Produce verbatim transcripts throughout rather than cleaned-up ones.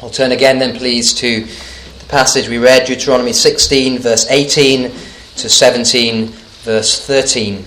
We'll turn again then, please, to the passage we read, Deuteronomy sixteen, verse eighteen to seventeen, verse thirteen.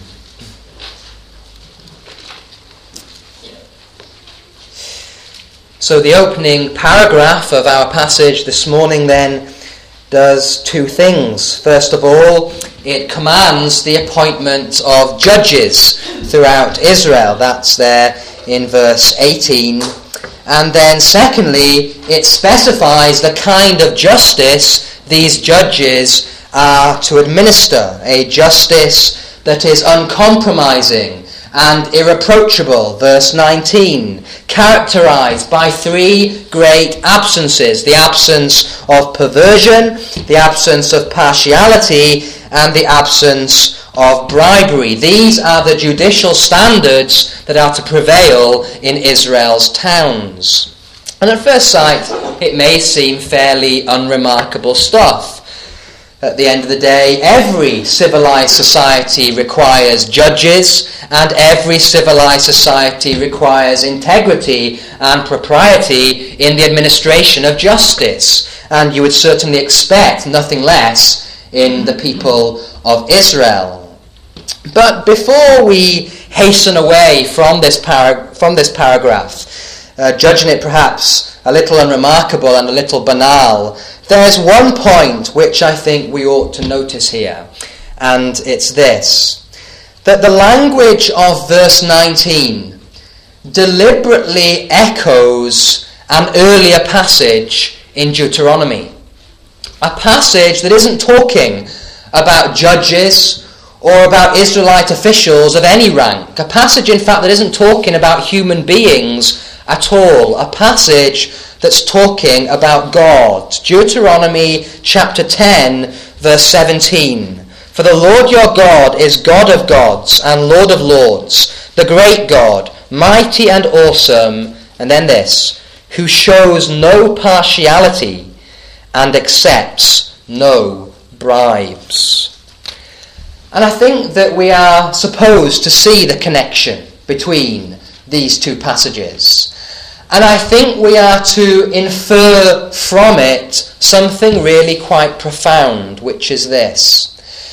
So the opening paragraph of our passage this morning then does two things. First of all, it commands the appointment of judges throughout Israel. That's there in verse eighteen. And then secondly, it specifies the kind of justice these judges are to administer. A justice that is uncompromising and irreproachable. Verse nineteen, characterized by three great absences: the absence of perversion, the absence of partiality, and the absence of bribery. These are the judicial standards that are to prevail in Israel's towns. And at first sight, it may seem fairly unremarkable stuff. At the end of the day, every civilized society requires judges, and every civilized society requires integrity and propriety in the administration of justice. And you would certainly expect nothing less in the people of Israel. But before we hasten away from this, para- from this paragraph, uh, judging it perhaps a little unremarkable and a little banal, there's one point which I think we ought to notice here, and it's this: that the language of verse nineteen deliberately echoes an earlier passage in Deuteronomy. A passage that isn't talking about judges or about Israelite officials of any rank. A passage, in fact, that isn't talking about human beings at all. A passage that's talking about God. Deuteronomy chapter ten, verse seventeen. For the Lord your God is God of gods and Lord of lords, the great God, mighty and awesome, and then this, who shows no partiality and accepts no bribes. And I think that we are supposed to see the connection between these two passages. And I think we are to infer from it something really quite profound, which is this: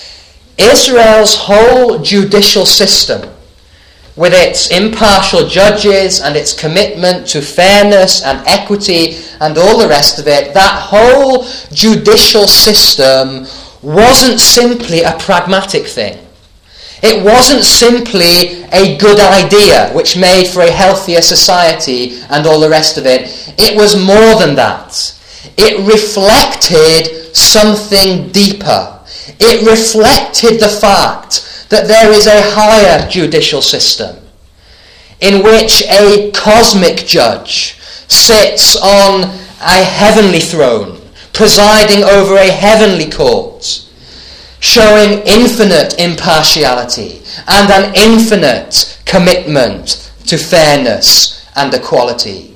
Israel's whole judicial system, with its impartial judges and its commitment to fairness and equity and all the rest of it, that whole judicial system wasn't simply a pragmatic thing. It wasn't simply a good idea which made for a healthier society and all the rest of it. It was more than that. It reflected something deeper. It reflected the fact that there is a higher judicial system in which a cosmic judge sits on a heavenly throne, presiding over a heavenly court, showing infinite impartiality and an infinite commitment to fairness and equality.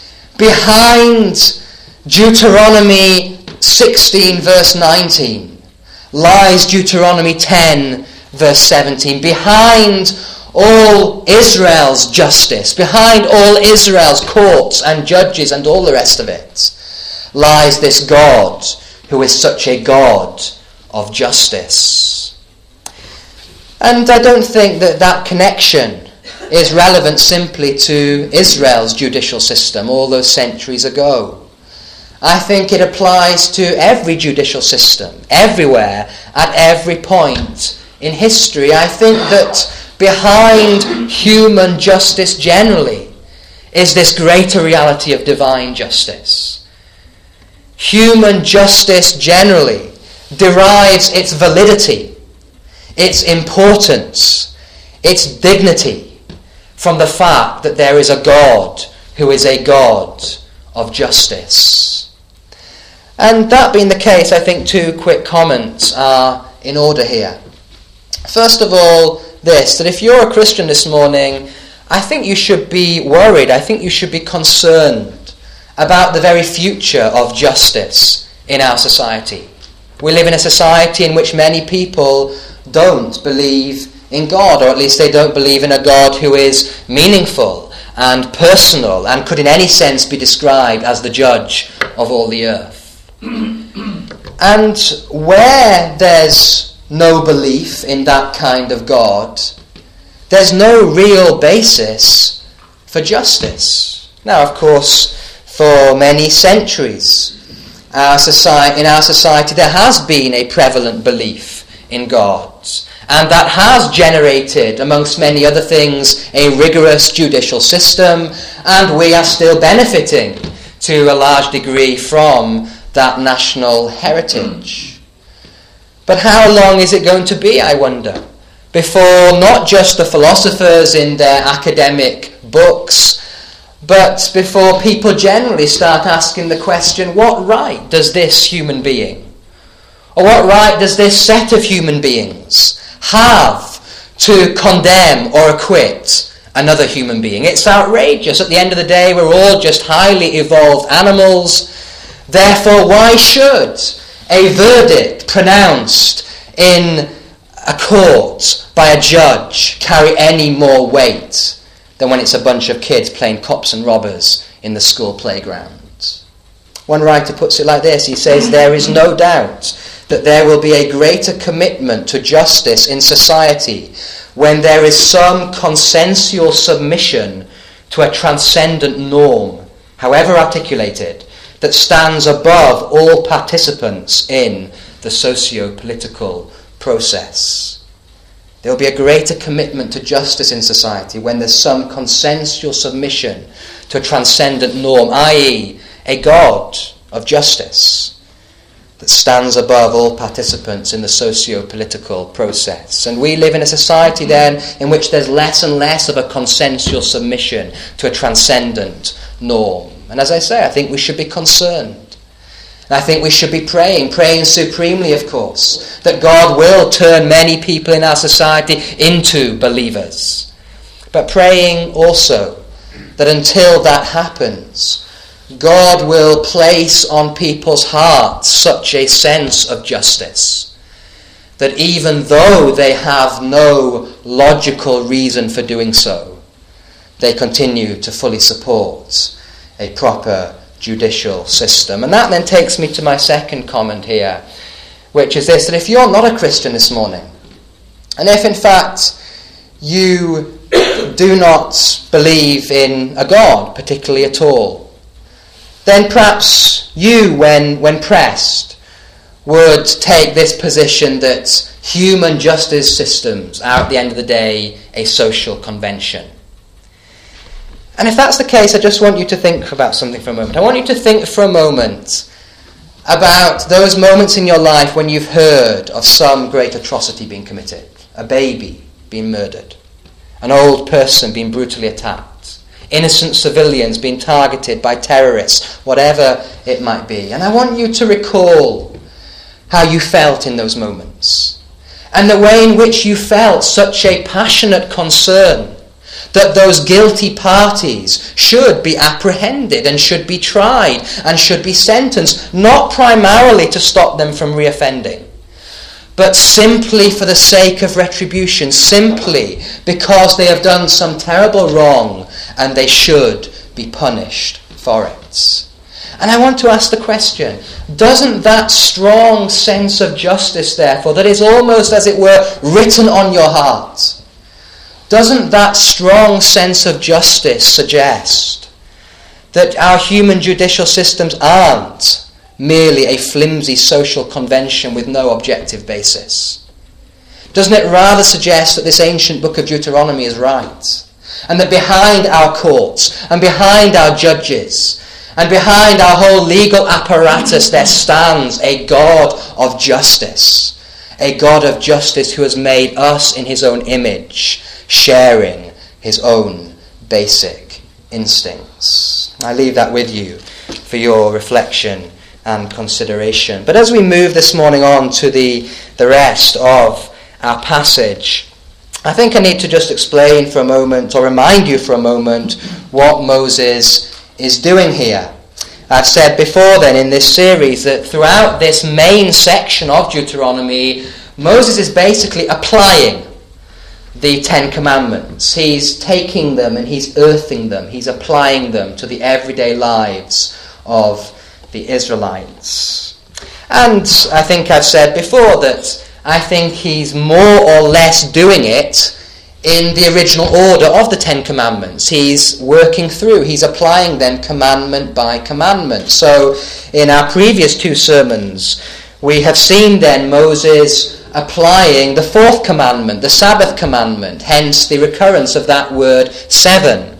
Behind Deuteronomy sixteen, verse nineteen, lies Deuteronomy ten, verse seventeen. Behind all Israel's justice, behind all Israel's courts and judges and all the rest of it, lies this God who is such a God of justice. And I don't think that that connection is relevant simply to Israel's judicial system all those centuries ago. I think it applies to every judicial system, everywhere, at every point in history. I think that behind human justice generally is this greater reality of divine justice. Human justice generally derives its validity, its importance, its dignity from the fact that there is a God who is a God of justice. And that being the case, I think two quick comments are in order here. First of all, this, that if you're a Christian this morning, I think you should be worried, I think you should be concerned about the very future of justice in our society. We live in a society in which many people don't believe in God, or at least they don't believe in a God who is meaningful and personal and could in any sense be described as the judge of all the earth. And where there's no belief in that kind of God, there's no real basis for justice. Now, of course, for many centuries, our society, in our society there has been a prevalent belief in God, and that has generated, amongst many other things, a rigorous judicial system, and we are still benefiting to a large degree from that national heritage. But how long is it going to be, I wonder, before not just the philosophers in their academic books, but before people generally start asking the question, what right does this human being, or what right does this set of human beings have to condemn or acquit another human being? It's outrageous. At the end of the day, we're all just highly evolved animals. Therefore, why should a verdict pronounced in a court by a judge carry any more weight than when it's a bunch of kids playing cops and robbers in the school playground? One writer puts it like this. He says, there is no doubt that there will be a greater commitment to justice in society when there is some consensual submission to a transcendent norm, however articulated, that stands above all participants in the socio-political process. There will be a greater commitment to justice in society when there's some consensual submission to a transcendent norm, that is a God of justice that stands above all participants in the socio-political process. And we live in a society then in which there's less and less of a consensual submission to a transcendent norm. And as I say, I think we should be concerned. And I think we should be praying, praying supremely, of course, that God will turn many people in our society into believers. But praying also that until that happens, God will place on people's hearts such a sense of justice that even though they have no logical reason for doing so, they continue to fully support a proper judicial system. And that then takes me to my second comment here, which is this, that if you're not a Christian this morning, and if in fact you do not believe in a God particularly at all, then perhaps you, when, when pressed, would take this position that human justice systems are at the end of the day a social convention. And if that's the case, I just want you to think about something for a moment. I want you to think for a moment about those moments in your life when you've heard of some great atrocity being committed. A baby being murdered. An old person being brutally attacked. Innocent civilians being targeted by terrorists. Whatever it might be. And I want you to recall how you felt in those moments. And the way in which you felt such a passionate concern that those guilty parties should be apprehended and should be tried and should be sentenced, not primarily to stop them from reoffending, but simply for the sake of retribution, simply because they have done some terrible wrong and they should be punished for it. And I want to ask the question, doesn't that strong sense of justice, therefore, that is almost, as it were, written on your heart, doesn't that strong sense of justice suggest that our human judicial systems aren't merely a flimsy social convention with no objective basis? Doesn't it rather suggest that this ancient book of Deuteronomy is right, and that behind our courts and behind our judges and behind our whole legal apparatus there stands a God of justice, a God of justice who has made us in his own image, sharing his own basic instincts. I leave that with you for your reflection and consideration. But as we move this morning on to the, the rest of our passage, I think I need to just explain for a moment, or remind you for a moment, what Moses is doing here. I've said before then in this series that throughout this main section of Deuteronomy, Moses is basically applying the Ten Commandments. He's taking them and he's earthing them. He's applying them to the everyday lives of the Israelites. And I think I've said before that I think he's more or less doing it in the original order of the Ten Commandments. He's working through, he's applying them commandment by commandment. So in our previous two sermons, we have seen then Moses applying the fourth commandment, the Sabbath commandment, hence the recurrence of that word seven.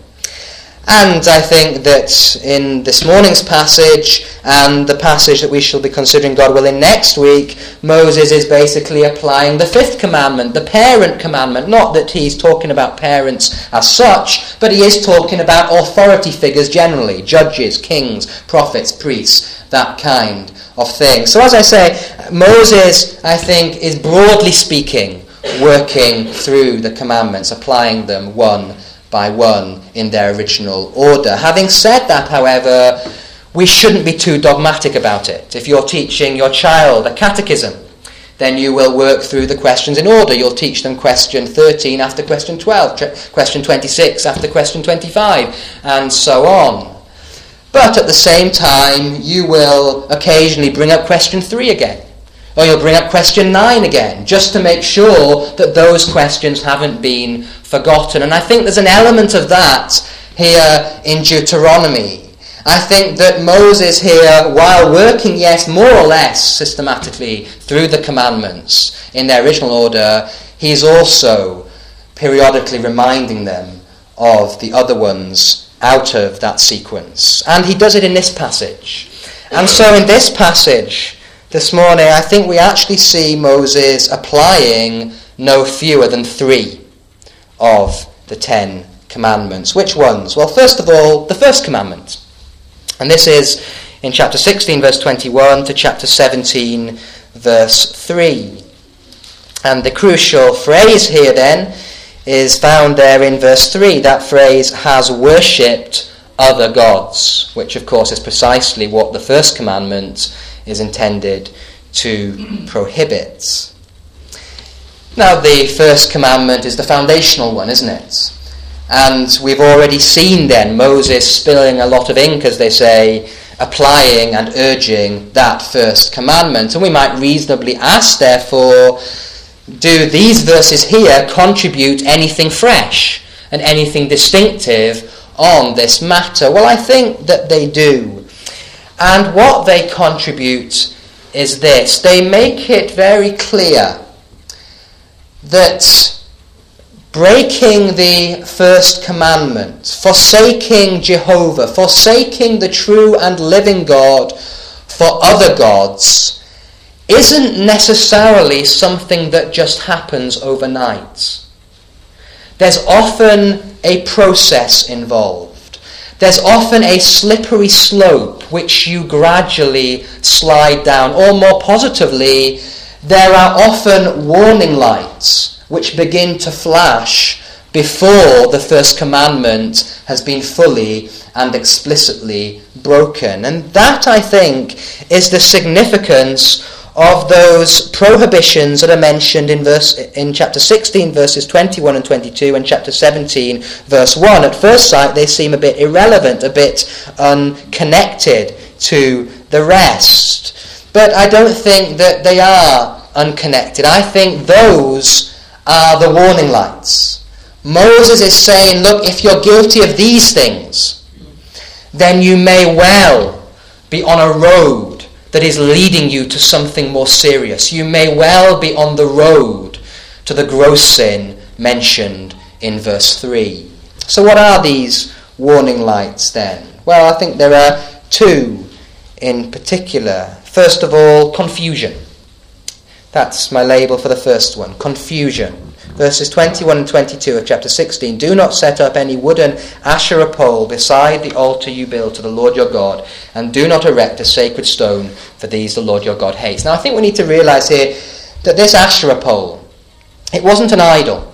And I think that in this morning's passage and the passage that we shall be considering, God willing, next week, Moses is basically applying the fifth commandment, the parent commandment. Not that he's talking about parents as such, but he is talking about authority figures generally, judges, kings, prophets, priests, that kind of thing. So as I say, Moses, I think, is broadly speaking working through the commandments, applying them one by one in their original order. Having said that, however, we shouldn't be too dogmatic about it. If you're teaching your child a catechism, then you will work through the questions in order. You'll teach them question thirteen after question twelve, question twenty-six after question twenty-five, and so on. But at the same time, you will occasionally bring up question three again. Or you'll bring up question nine again, just to make sure that those questions haven't been forgotten. And I think there's an element of that here in Deuteronomy. I think that Moses here, while working, yes, more or less systematically through the commandments in their original order, he's also periodically reminding them of the other ones out of that sequence. And he does it in this passage. And so in this passage this morning, I think we actually see Moses applying no fewer than three of the Ten Commandments. Which ones? Well, first of all, the first commandment. And this is in chapter sixteen, verse twenty-one, to chapter seventeen, verse three. And the crucial phrase here, then, is found there in verse three. That phrase, has worshipped other gods, which, of course, is precisely what the first commandment is intended to prohibit. Now, the first commandment is the foundational one, isn't it? And we've already seen then Moses spilling a lot of ink, as they say, applying and urging that first commandment. And we might reasonably ask, therefore, do these verses here contribute anything fresh and anything distinctive on this matter? Well, I think that they do. And what they contribute is this. They make it very clear that breaking the first commandment, forsaking Jehovah, forsaking the true and living God for other gods, isn't necessarily something that just happens overnight. There's often a process involved. There's often a slippery slope which you gradually slide down. Or more positively, there are often warning lights which begin to flash before the first commandment has been fully and explicitly broken. And that, I think, is the significance of those prohibitions that are mentioned in verse in chapter sixteen, verses twenty-one and twenty-two, and chapter seventeen, verse one. At first sight, they seem a bit irrelevant, a bit unconnected to the rest. But I don't think that they are unconnected. I think those are the warning lights. Moses is saying, look, if you're guilty of these things, then you may well be on a road that is leading you to something more serious. You may well be on the road to the gross sin mentioned in verse three. So what are these warning lights then? Well, I think there are two in particular. First of all, confusion. That's my label for the first one, confusion. Verses twenty-one and twenty-two of chapter sixteen. Do not set up any wooden Asherah pole beside the altar you build to the Lord your God, and do not erect a sacred stone, for these the Lord your God hates. Now I think we need to realize here that this Asherah pole, it wasn't an idol.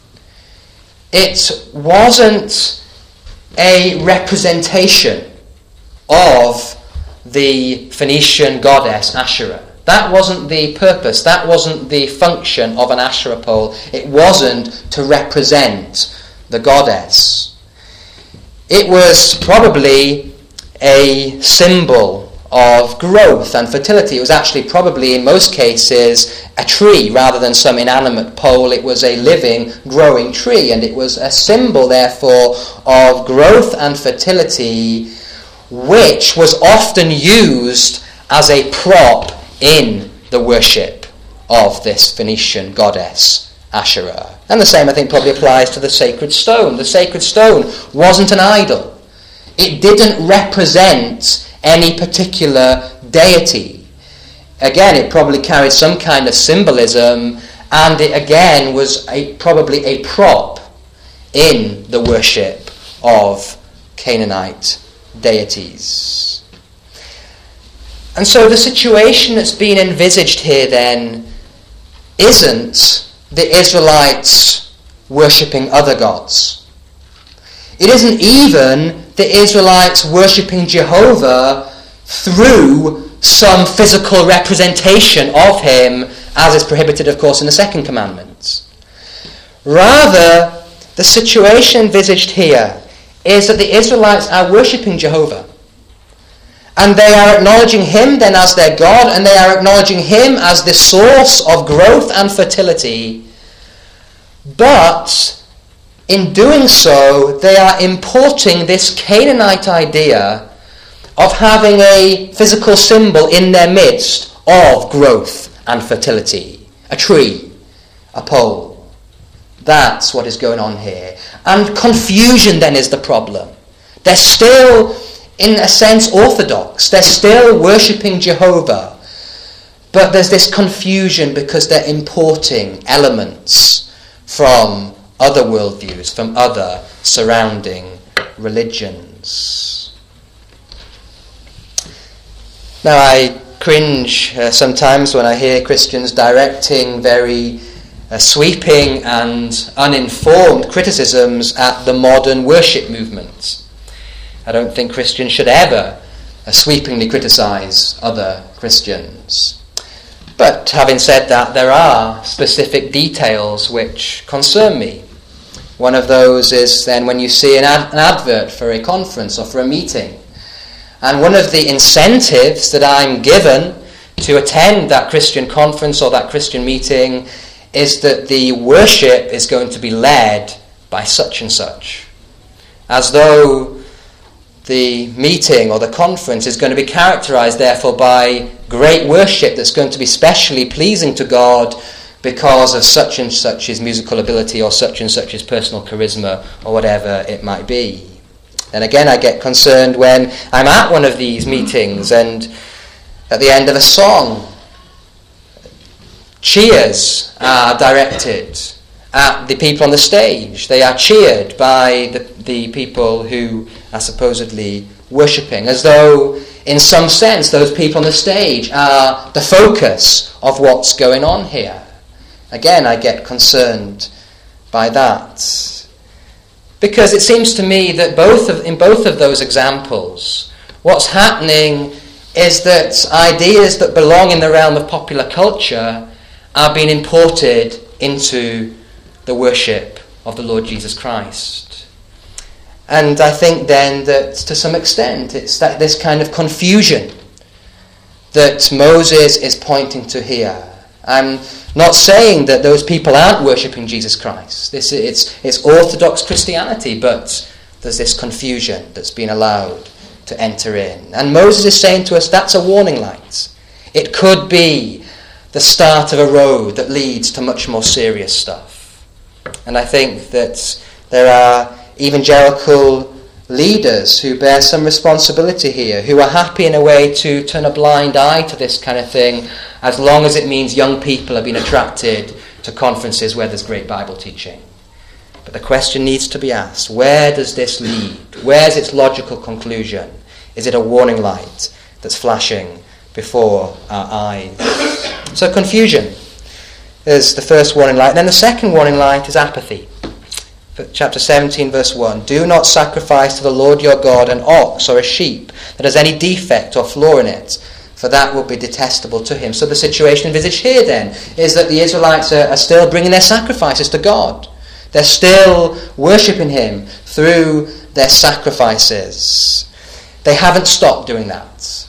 It wasn't a representation of the Phoenician goddess Asherah. That wasn't the purpose, that wasn't the function of an Asherah pole. It wasn't to represent the goddess. It was probably a symbol of growth and fertility. It was actually probably in most cases a tree rather than some inanimate pole. It was a living, growing tree, and it was a symbol, therefore, of growth and fertility, which was often used as a prop in the worship of this Phoenician goddess, Asherah. And the same, I think, probably applies to the sacred stone. The sacred stone wasn't an idol. It didn't represent any particular deity. Again, it probably carried some kind of symbolism, and it again was a, probably a prop in the worship of Canaanite deities. And so the situation that's been envisaged here then isn't the Israelites worshipping other gods. It isn't even the Israelites worshipping Jehovah through some physical representation of him, as is prohibited, of course, in the second commandment. Rather, the situation envisaged here is that the Israelites are worshipping Jehovah. And they are acknowledging him then as their God, and they are acknowledging him as the source of growth and fertility. But in doing so, they are importing this Canaanite idea of having a physical symbol in their midst of growth and fertility. A tree, a pole. That's what is going on here. And confusion then is the problem. They're still, in a sense, orthodox. They're still worshipping Jehovah. But there's this confusion because they're importing elements from other worldviews, from other surrounding religions. Now, I cringe uh, sometimes when I hear Christians directing very uh, sweeping and uninformed criticisms at the modern worship movement. I don't think Christians should ever uh, sweepingly criticize other Christians. But having said that, there are specific details which concern me. One of those is then when you see an, ad- an advert for a conference or for a meeting. And one of the incentives that I'm given to attend that Christian conference or that Christian meeting is that the worship is going to be led by such and such. As though the meeting or the conference is going to be characterized, therefore, by great worship that's going to be specially pleasing to God because of such and such's musical ability or such and such's personal charisma or whatever it might be. And again, I get concerned when I'm at one of these meetings and at the end of a song, cheers are directed at the people on the stage. They are cheered by the, the people who are supposedly worshipping, as though, in some sense, those people on the stage are the focus of what's going on here. Again, I get concerned by that. Because it seems to me that both of, in both of those examples, what's happening is that ideas that belong in the realm of popular culture are being imported into the worship of the Lord Jesus Christ. And I think then that to some extent it's that this kind of confusion that Moses is pointing to here. I'm not saying that those people aren't worshipping Jesus Christ. This it's it's Orthodox Christianity, but there's this confusion that's been allowed to enter in. And Moses is saying to us that's a warning light. It could be the start of a road that leads to much more serious stuff. And I think that there are evangelical leaders who bear some responsibility here, who are happy in a way to turn a blind eye to this kind of thing, as long as it means young people are being attracted to conferences where there's great Bible teaching. But the question needs to be asked, where does this lead? Where's its logical conclusion? Is it a warning light that's flashing before our eyes? So confusion is the first warning light. And then the second warning light is apathy. Chapter seventeen, verse one. Do not sacrifice to the Lord your God an ox or a sheep that has any defect or flaw in it, for that will be detestable to him. So the situation envisaged here then is that the Israelites are, are still bringing their sacrifices to God. They're still worshipping him through their sacrifices. They haven't stopped doing that.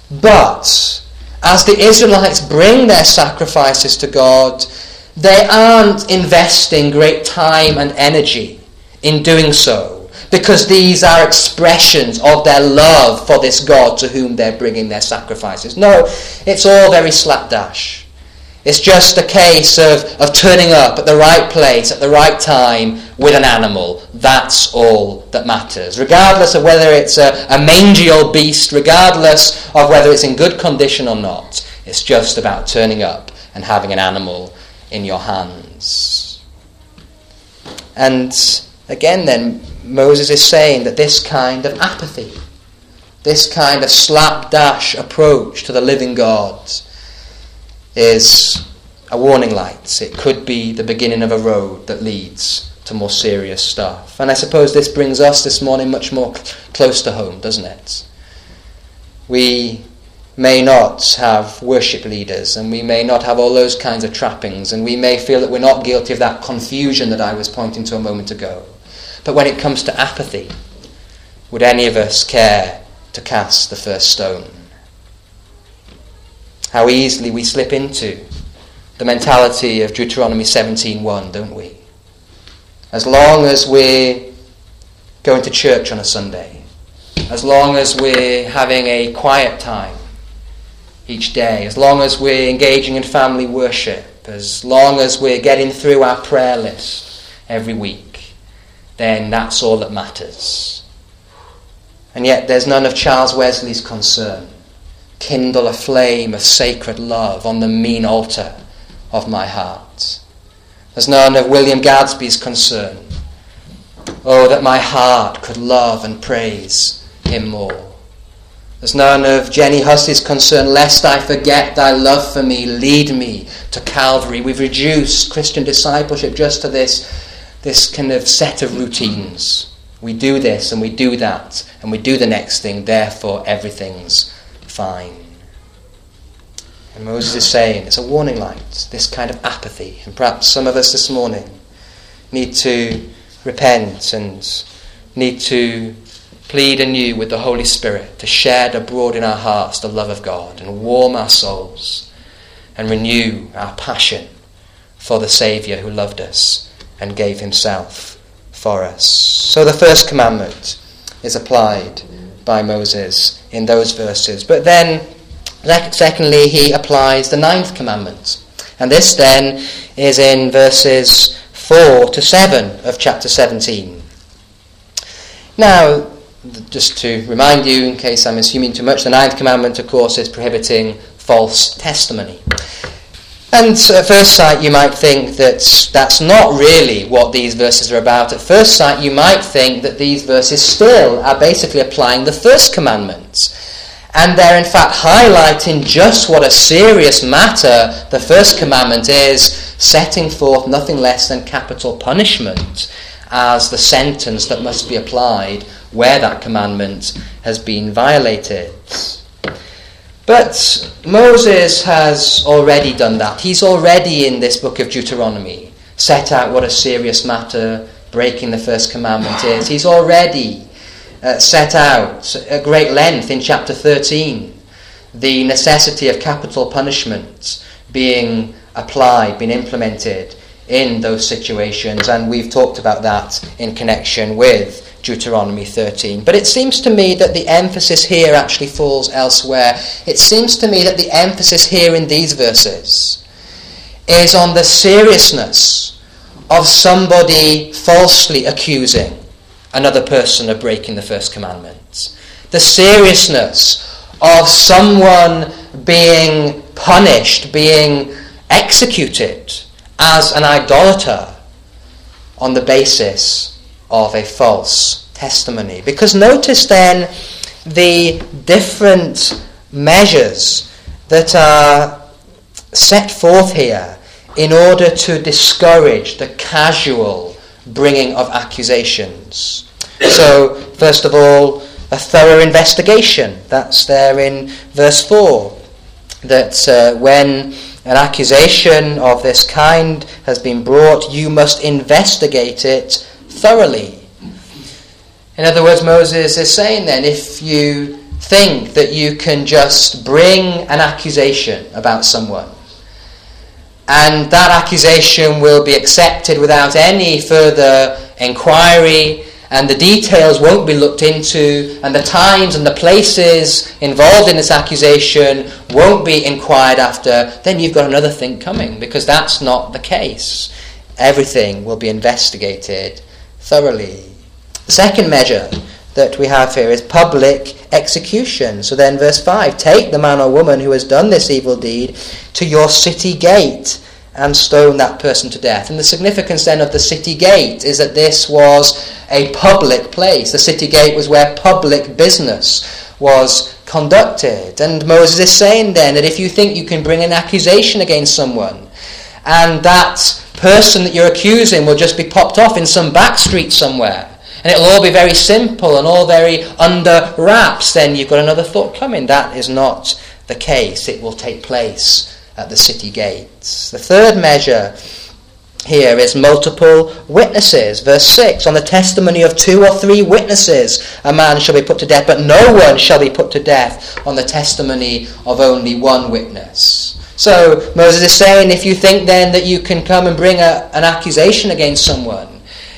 But as the Israelites bring their sacrifices to God, they aren't investing great time and energy in doing so, because these are expressions of their love for this God to whom they're bringing their sacrifices. No, it's all very slapdash. It's just a case of, of turning up at the right place at the right time with an animal. That's all that matters. Regardless of whether it's a, a mangy old beast, regardless of whether it's in good condition or not, it's just about turning up and having an animal in your hands. And again then, Moses is saying that this kind of apathy, this kind of slapdash approach to the living God is a warning light. It could be the beginning of a road that leads to more serious stuff. And I suppose this brings us this morning much more cl- close to home, doesn't it? We may not have worship leaders, and we may not have all those kinds of trappings, and we may feel that we're not guilty of that confusion that I was pointing to a moment ago. But when it comes to apathy, would any of us care to cast the first stone? How easily we slip into the mentality of Deuteronomy seventeen one, don't we? As long as we're going to church on a Sunday, as long as we're having a quiet time each day, as long as we're engaging in family worship, as long as we're getting through our prayer list every week, then that's all that matters. And yet there's none of Charles Wesley's concern. Kindle a flame of sacred love on the mean altar of my heart. There's none of William Gadsby's concern. Oh, that my heart could love and praise him more. There's none of Jenny Hussey's concern, lest I forget thy love for me, lead me to Calvary. We've reduced Christian discipleship just to this, this kind of set of routines. We do this and we do that and we do the next thing, therefore everything's fine. And Moses is saying it's a warning light, this kind of apathy. And perhaps some of us this morning need to repent and need to plead anew with the Holy Spirit to shed abroad in our hearts the love of God and warm our souls and renew our passion for the Saviour who loved us and gave himself for us. So the first commandment is applied by Moses in those verses. But then, secondly, he applies the ninth commandment. And this then is in verses four to seven of chapter seventeen. Now, just to remind you, in case I'm assuming too much, the ninth commandment, of course, is prohibiting false testimony. And at first sight, you might think that that's not really what these verses are about. At first sight, you might think that these verses still are basically applying the first commandment. And they're in fact highlighting just what a serious matter the first commandment is, setting forth nothing less than capital punishment as the sentence that must be applied where that commandment has been violated. But Moses has already done that. He's already in this book of Deuteronomy set out what a serious matter breaking the first commandment is. He's already uh, set out at great length in chapter thirteen the necessity of capital punishment being applied, being implemented in those situations, and we've talked about that in connection with Deuteronomy thirteen. But it seems to me that the emphasis here actually falls elsewhere. It seems to me that the emphasis here in these verses is on the seriousness of somebody falsely accusing another person of breaking the first commandment. The seriousness of someone being punished, being executed as an idolater on the basis of a false testimony. Because notice then the different measures that are set forth here in order to discourage the casual bringing of accusations. So, first of all, a thorough investigation. That's there in verse four. That uh, when an accusation of this kind has been brought, you must investigate it thoroughly. In other words, Moses is saying then, if you think that you can just bring an accusation about someone, and that accusation will be accepted without any further inquiry, and the details won't be looked into, and the times and the places involved in this accusation won't be inquired after, then you've got another thing coming, because that's not the case. Everything will be investigated thoroughly. The second measure that we have here is public execution. So then verse five, take the man or woman who has done this evil deed to your city gate and stone that person to death. And the significance then of the city gate is that this was a public place. The city gate was where public business was conducted. And Moses is saying then that if you think you can bring an accusation against someone, and that person that you're accusing will just be popped off in some back street somewhere, and it'll all be very simple and all very under wraps, then you've got another thought coming. That is not the case. It will take place at the city gates. The third measure here is multiple witnesses. Verse six, on the testimony of two or three witnesses a man shall be put to death, but no one shall be put to death on the testimony of only one witness. So Moses is saying, if you think then that you can come and bring a, an accusation against someone,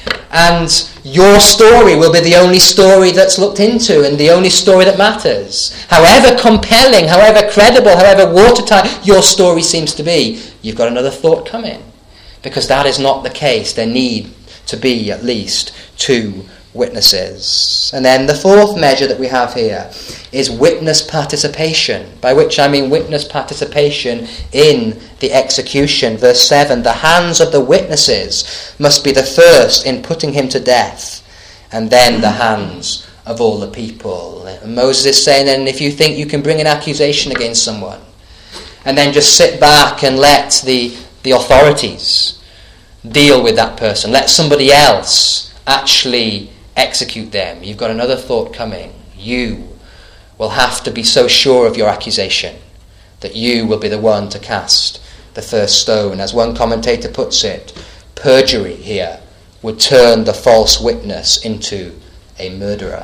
and your story will be the only story that's looked into and the only story that matters, however compelling, however credible, however watertight your story seems to be, you've got another thought coming, because that is not the case. There need to be at least two witnesses. And then the fourth measure that we have here is witness participation, by which I mean witness participation in the execution. Verse seven, the hands of the witnesses must be the first in putting him to death, and then the hands of all the people. And Moses is saying then, if you think you can bring an accusation against someone and then just sit back and let the, the authorities deal with that person, let somebody else actually execute them, you've got another thought coming. You will have to be so sure of your accusation that you will be the one to cast the first stone. As one commentator puts it, perjury here would turn the false witness into a murderer.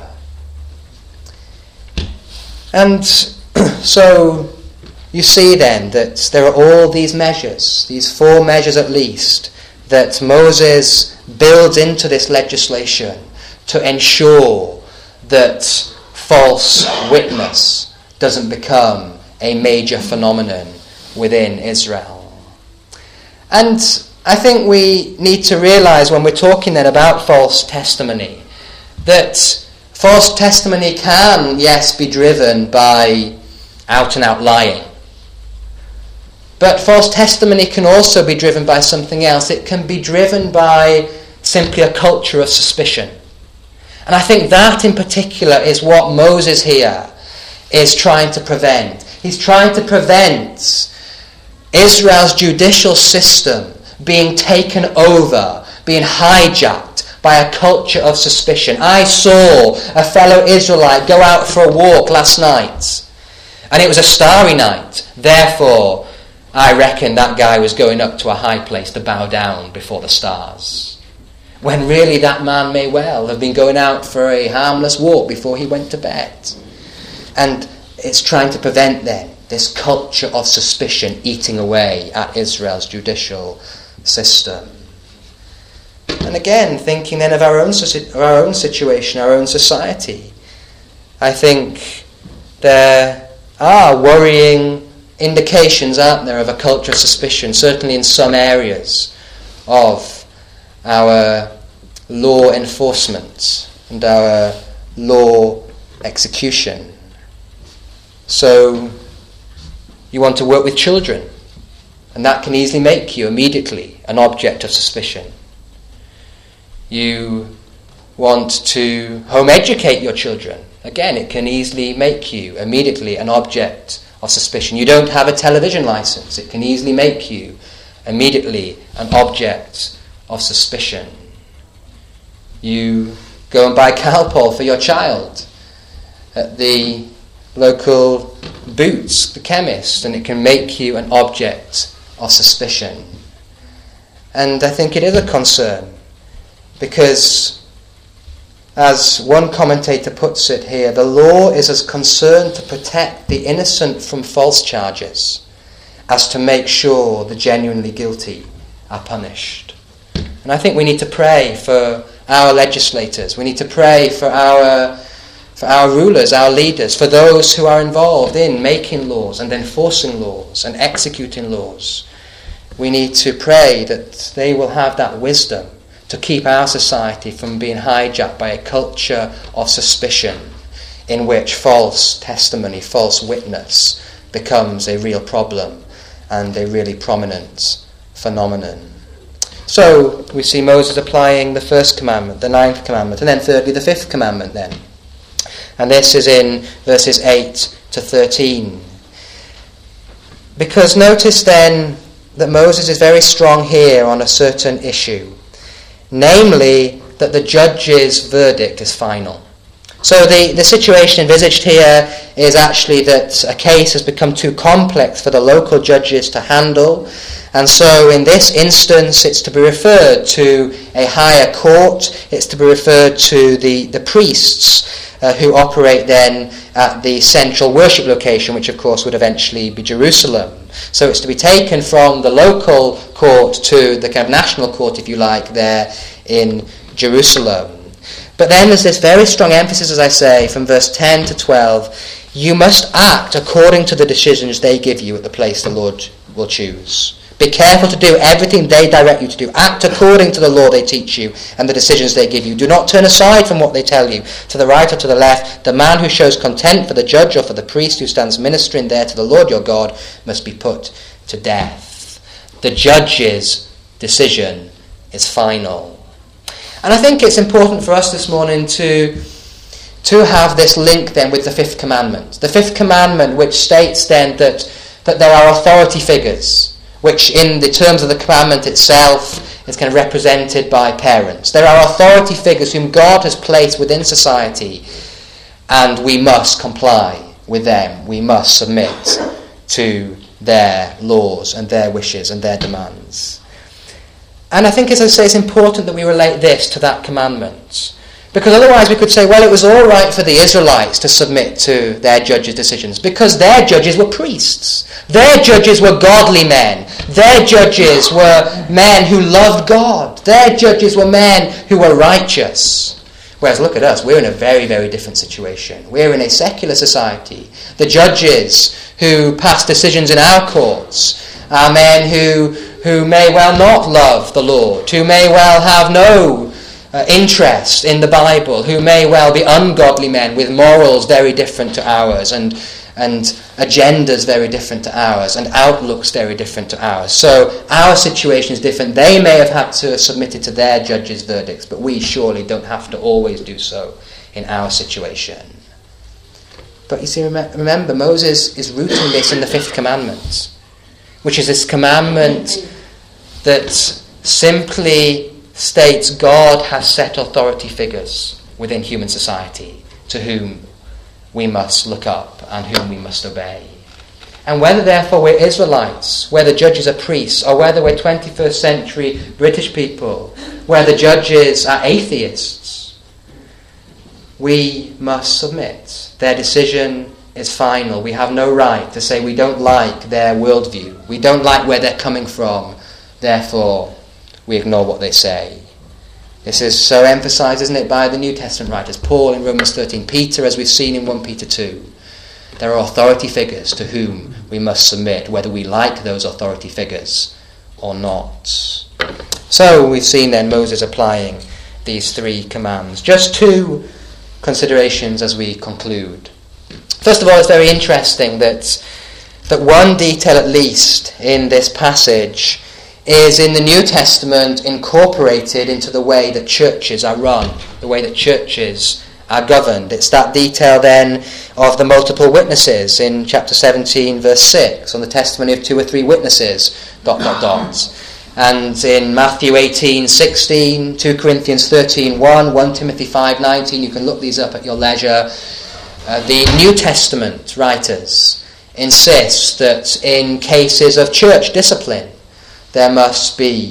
And so you see then that there are all these measures, these four measures at least, that Moses builds into this legislation to ensure that false witness doesn't become a major phenomenon within Israel. And I think we need to realize when we're talking then about false testimony, that false testimony can, yes, be driven by out and out lying. But false testimony can also be driven by something else. It can be driven by simply a culture of suspicion. And I think that in particular is what Moses here is trying to prevent. He's trying to prevent Israel's judicial system being taken over, being hijacked by a culture of suspicion. I saw a fellow Israelite go out for a walk last night, and it was a starry night. Therefore, I reckon that guy was going up to a high place to bow down before the stars, when really that man may well have been going out for a harmless walk before he went to bed. And it's trying to prevent then this culture of suspicion eating away at Israel's judicial system. And again, thinking then of our own, of our own situation, our own society, I think there are worrying indications, aren't there, of a culture of suspicion, certainly in some areas of our law enforcement and our law execution. So you want to work with children, and that can easily make you immediately an object of suspicion. You want to home educate your children. Again, it can easily make you immediately an object of suspicion. You don't have a television license. It can easily make you immediately an object of suspicion. You go and buy Calpol for your child at the local Boots, the chemist, and it can make you an object of suspicion. And I think it is a concern, because As one commentator puts it here, the law is as concerned to protect the innocent from false charges as to make sure the genuinely guilty are punished. And I think we need to pray for our legislators. We need to pray for our for our rulers, our leaders, for those who are involved in making laws and enforcing laws and executing laws. We need to pray that they will have that wisdom to keep our society from being hijacked by a culture of suspicion in which false testimony, false witness becomes a real problem and a really prominent phenomenon. So we see Moses applying the first commandment, the ninth commandment, and then thirdly the fifth commandment then. And this is in verses eight to thirteen. Because notice then that Moses is very strong here on a certain issue, namely that the judge's verdict is final. So the, the situation envisaged here is actually that a case has become too complex for the local judges to handle, and so in this instance it's to be referred to a higher court, it's to be referred to the, the priests uh, who operate then at the central worship location, which of course would eventually be Jerusalem. So it's to be taken from the local court to the kind of national court, if you like, there in Jerusalem. But then there's this very strong emphasis, as I say, from verse ten to twelve. You must act according to the decisions they give you at the place the Lord will choose. Be careful to do everything they direct you to do. Act according to the law they teach you and the decisions they give you. Do not turn aside from what they tell you, to the right or to the left. The man who shows contempt for the judge or for the priest who stands ministering there to the Lord your God must be put to death. The judge's decision is final. And I think it's important for us this morning to, to have this link then with the fifth commandment. The fifth commandment, which states then that, that there are authority figures, which in the terms of the commandment itself is kind of represented by parents. There are authority figures whom God has placed within society, and we must comply with them. We must submit to their laws and their wishes and their demands. And I think, as I say, it's important that we relate this to that commandment. Because otherwise we could say, well, it was all right for the Israelites to submit to their judges' decisions because their judges were priests. Their judges were godly men. Their judges were men who loved God. Their judges were men who were righteous. Whereas look at us, we're in a very, very different situation. We're in a secular society. The judges who pass decisions in our courts are men who, who may well not love the Lord, who may well have no Uh, interest in the Bible, who may well be ungodly men with morals very different to ours and and agendas very different to ours and outlooks very different to ours. So our situation is different. They may have had to submit it to their judges' verdicts, but we surely don't have to always do so in our situation. But you see, remember, Moses is rooting this in the fifth commandment, which is this commandment that simply states God has set authority figures within human society to whom we must look up and whom we must obey. And whether therefore we're Israelites, where the judges are priests, or whether we're twenty-first century British people, where the judges are atheists, we must submit. Their decision is final. We have no right to say we don't like their worldview. We don't like where they're coming from. Therefore, we ignore what they say. This is so emphasised, isn't it, by the New Testament writers. Paul in Romans thirteen, Peter, as we've seen in First Peter two. There are authority figures to whom we must submit, whether we like those authority figures or not. So we've seen then Moses applying these three commands. Just two considerations as we conclude. First of all, it's very interesting that, that one detail at least in this passage is in the New Testament incorporated into the way that churches are run, the way that churches are governed. It's that detail then of the multiple witnesses in chapter seventeen, verse six, on the testimony of two or three witnesses, dot, dot, dot. And in Matthew eighteen, sixteen, Second Corinthians thirteen, one, First Timothy five, nineteen, you can look these up at your leisure. Uh, the New Testament writers insist that in cases of church discipline, there must be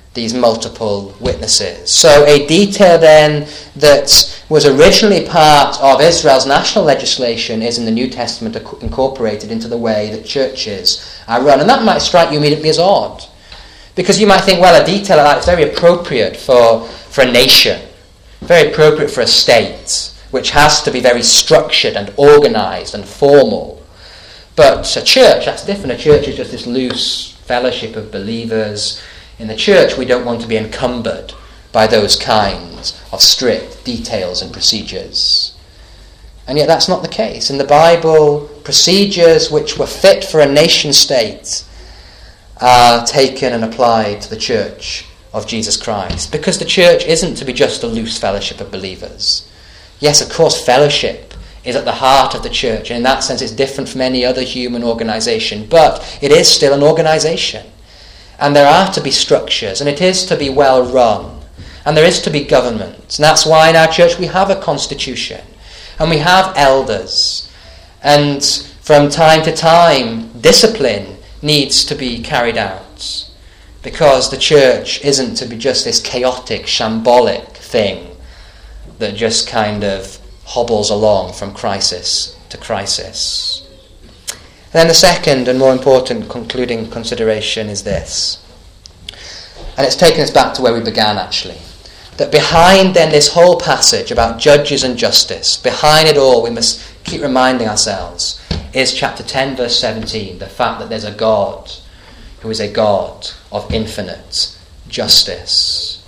these multiple witnesses. So a detail then that was originally part of Israel's national legislation is in the New Testament incorporated into the way that churches are run. And that might strike you immediately as odd, because you might think, well, a detail like that is very appropriate for, for a nation, very appropriate for a state, which has to be very structured and organised and formal. But a church, that's different. A church is just this loose fellowship of believers. In the church, we don't want to be encumbered by those kinds of strict details and procedures. And yet that's not the case. In the Bible, procedures which were fit for a nation state are taken and applied to the church of Jesus Christ. Because the church isn't to be just a loose fellowship of believers. Yes, of course, fellowship is at the heart of the church, and in that sense it's different from any other human organisation, but it is still an organisation. And there are to be structures, and it is to be well run, and there is to be government. And that's why in our church we have a constitution, and we have elders, and from time to time discipline needs to be carried out, because the church isn't to be just this chaotic, shambolic thing that just kind of hobbles along from crisis to crisis. Then the second and more important concluding consideration is this, and it's taken us back to where we began actually, that behind then this whole passage about judges and justice, behind it all we must keep reminding ourselves, is chapter ten verse seventeen, the fact that there's a God who is a God of infinite justice.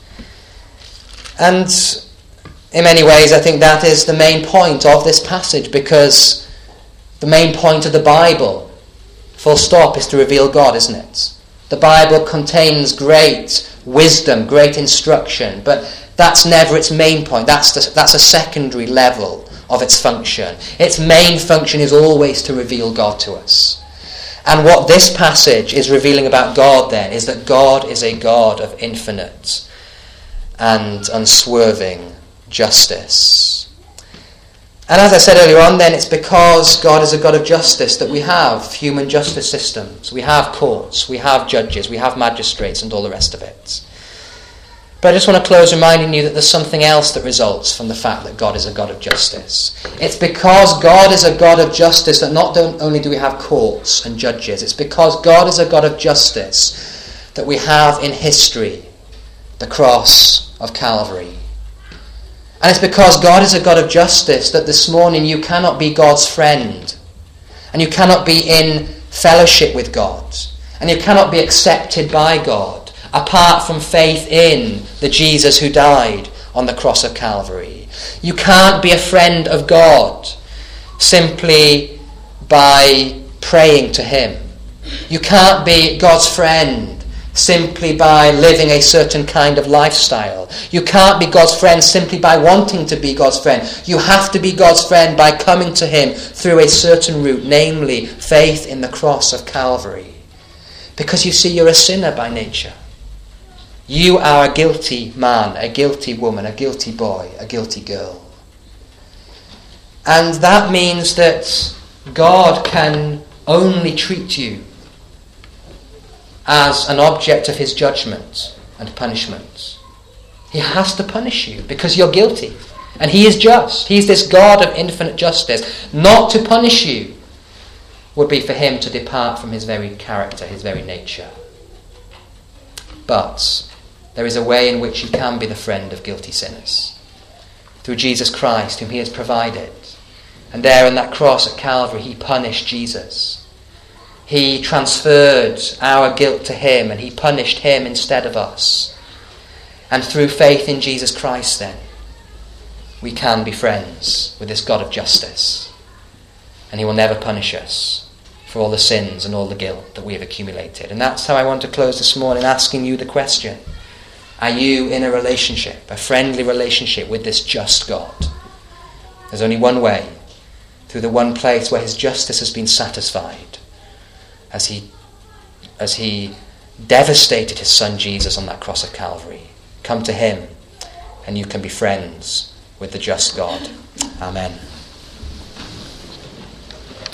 And in many ways I think that is the main point of this passage, because the main point of the Bible, full stop, is to reveal God, isn't it? The Bible contains great wisdom, great instruction, but that's never its main point. That's the, that's a secondary level of its function. Its main function is always to reveal God to us. And what this passage is revealing about God then is that God is a God of infinite and unswerving justice. And as I said earlier on then, it's because God is a God of justice that we have human justice systems, we have courts, we have judges, we have magistrates and all the rest of it. But I just want to close reminding you that there's something else that results from the fact that God is a God of justice. It's because God is a God of justice that not only do we have courts and judges, it's because God is a God of justice that we have in history the cross of Calvary. And it's because God is a God of justice that this morning you cannot be God's friend, and you cannot be in fellowship with God, and you cannot be accepted by God apart from faith in the Jesus who died on the cross of Calvary. You can't be a friend of God simply by praying to him. You can't be God's friend simply by living a certain kind of lifestyle. You can't be God's friend simply by wanting to be God's friend. You have to be God's friend by coming to him through a certain route, namely faith in the cross of Calvary. Because you see, you're a sinner by nature. You are a guilty man, a guilty woman, a guilty boy, a guilty girl. And that means that God can only treat you as an object of his judgment and punishment. He has to punish you because you're guilty. And he is just. He's this God of infinite justice. Not to punish you would be for him to depart from his very character, his very nature. But there is a way in which you can be the friend of guilty sinners. Through Jesus Christ, whom he has provided. And there on that cross at Calvary, he punished Jesus. He transferred our guilt to him, and he punished him instead of us. And through faith in Jesus Christ then, we can be friends with this God of justice. And he will never punish us for all the sins and all the guilt that we have accumulated. And that's how I want to close this morning, asking you the question. Are you in a relationship, a friendly relationship with this just God? There's only one way, through the one place where his justice has been satisfied. As he, as he devastated his son Jesus on that cross of Calvary. Come to him, and you can be friends with the just God. Amen.